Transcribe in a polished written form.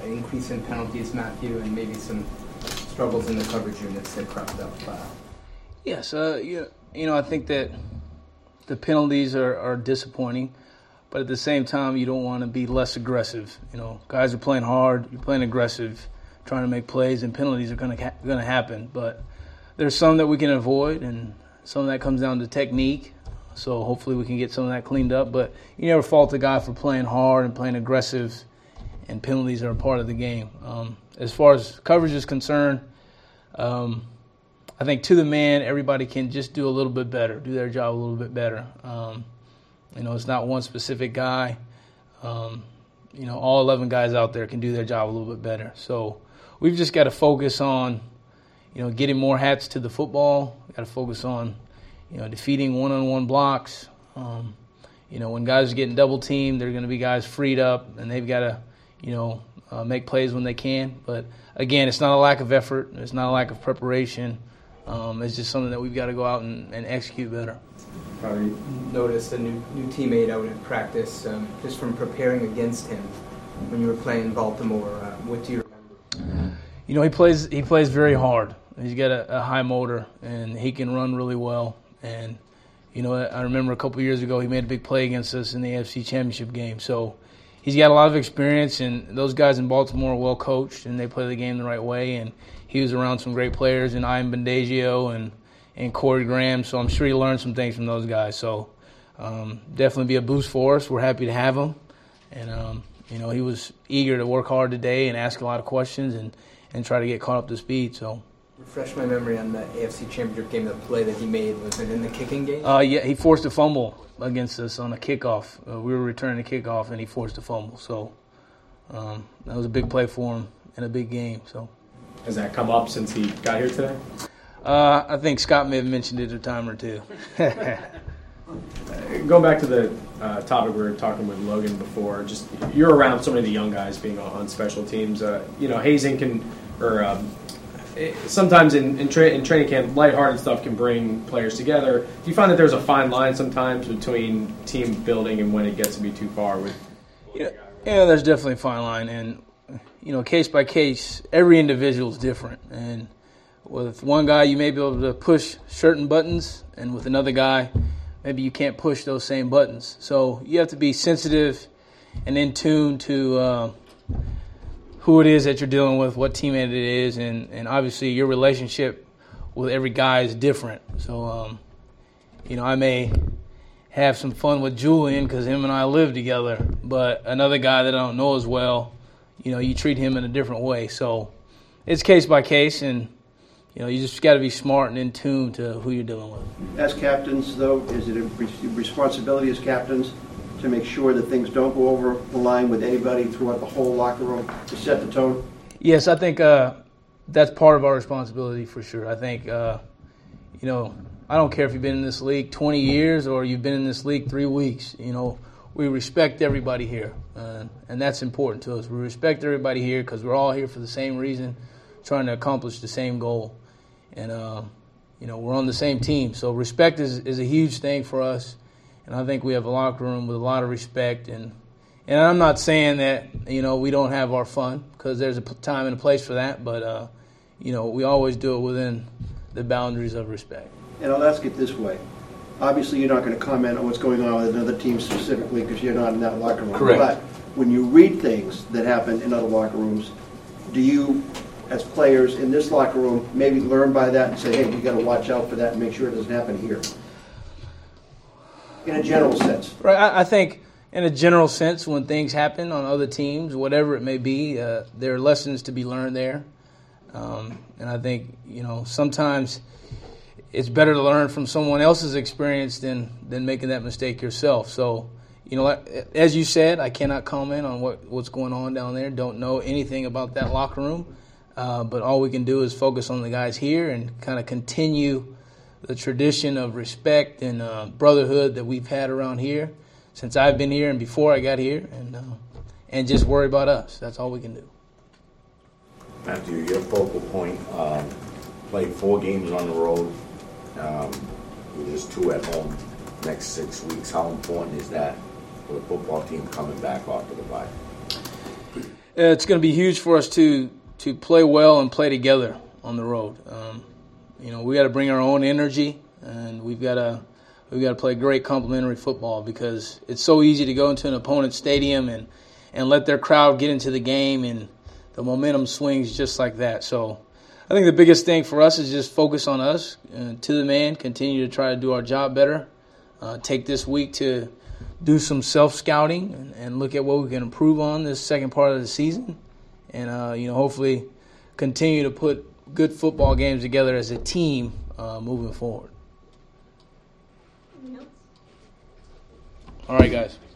increase in penalties, Matthew, and maybe some struggles in the coverage units that cropped up. Yes, I think that the penalties are disappointing, but at the same time, you don't want to be less aggressive. Guys are playing hard, you're playing aggressive, trying to make plays, and penalties are going to happen. But there's some that we can avoid, and some of that comes down to technique. So hopefully we can get some of that cleaned up. But you never fault a guy for playing hard and playing aggressive, and penalties are a part of the game. As far as coverage is concerned, I think to the man, everybody can just do a little bit better, do their job a little bit better. It's not one specific guy. All 11 guys out there can do their job a little bit better. So we've just got to focus on, getting more hats to the football. We've got to focus on, defeating one-on-one blocks. When guys are getting double-teamed, there are going to be guys freed up, and they've got to, make plays when they can. But, again, it's not a lack of effort. It's not a lack of preparation. It's just something that we've got to go out and execute better. Probably noticed a new teammate out at practice, just from preparing against him when you were playing in Baltimore. What do you remember? He plays very hard. He's got a high motor, and he can run really well. And, I remember a couple of years ago he made a big play against us in the AFC Championship game. So he's got a lot of experience, and those guys in Baltimore are well coached, and they play the game the right way. And he was around some great players, and Ian Bendagio and Corey Graham, so I'm sure he learned some things from those guys. So definitely be a boost for us. We're happy to have him. And, he was eager to work hard today and ask a lot of questions and try to get caught up to speed. So refresh my memory on the AFC Championship game, the play that he made. Was it in the kicking game? Yeah, he forced a fumble against us on a kickoff. We were returning a kickoff, and he forced a fumble. So that was a big play for him in a big game. So has that come up since he got here today? I think Scott may have mentioned it a time or two. Going back to the topic we were talking with Logan before, just you're around so many of the young guys being on special teams. Hazing can, sometimes in training camp, lighthearted stuff can bring players together. Do you find that there's a fine line sometimes between team building and when it gets to be too far with? Yeah, there's definitely a fine line, and case by case, every individual is different. And with one guy, you may be able to push certain buttons, and with another guy, maybe you can't push those same buttons. So you have to be sensitive and in tune to who it is that you're dealing with, what teammate it is, and obviously your relationship with every guy is different. So, I may have some fun with Julian because him and I live together, but another guy that I don't know as well, you treat him in a different way. So it's case by case, and you just got to be smart and in tune to who you're dealing with. As captains, though, is it a responsibility as captains to make sure that things don't go over the line with anybody throughout the whole locker room to set the tone? Yes, I think that's part of our responsibility for sure. I think, I don't care if you've been in this league 20 years or you've been in this league 3 weeks. We respect everybody here, and that's important to us. We respect everybody here because we're all here for the same reason, trying to accomplish the same goal. And, we're on the same team. So respect is a huge thing for us. And I think we have a locker room with a lot of respect. And I'm not saying that, we don't have our fun because there's a time and a place for that. But, we always do it within the boundaries of respect. And I'll ask it this way. Obviously, you're not going to comment on what's going on with another team specifically because you're not in that locker room. Correct. But when you read things that happen in other locker rooms, do you, as players in this locker room, maybe learn by that and say, hey, you got to watch out for that and make sure it doesn't happen here? In a general sense. Right. I think in a general sense, when things happen on other teams, whatever it may be, there are lessons to be learned there. And I think, sometimes it's better to learn from someone else's experience than making that mistake yourself. So, as you said, I cannot comment on what's going on down there. Don't know anything about that locker room. But all we can do is focus on the guys here and kind of continue the tradition of respect and brotherhood that we've had around here since I've been here and before I got here, and just worry about us. That's all we can do. Matthew, your focal point, played 4 games on the road, with just 2 at home next 6 weeks. How important is that for the football team coming back after the bye? It's going to be huge for us to play well and play together on the road. We got to bring our own energy, and we've got to play great complementary football, because it's so easy to go into an opponent's stadium and let their crowd get into the game, and the momentum swings just like that. So I think the biggest thing for us is just focus on us, to the man, continue to try to do our job better, take this week to do some self-scouting and look at what we can improve on this second part of the season, and hopefully continue to put good football games together as a team moving forward. All right, guys.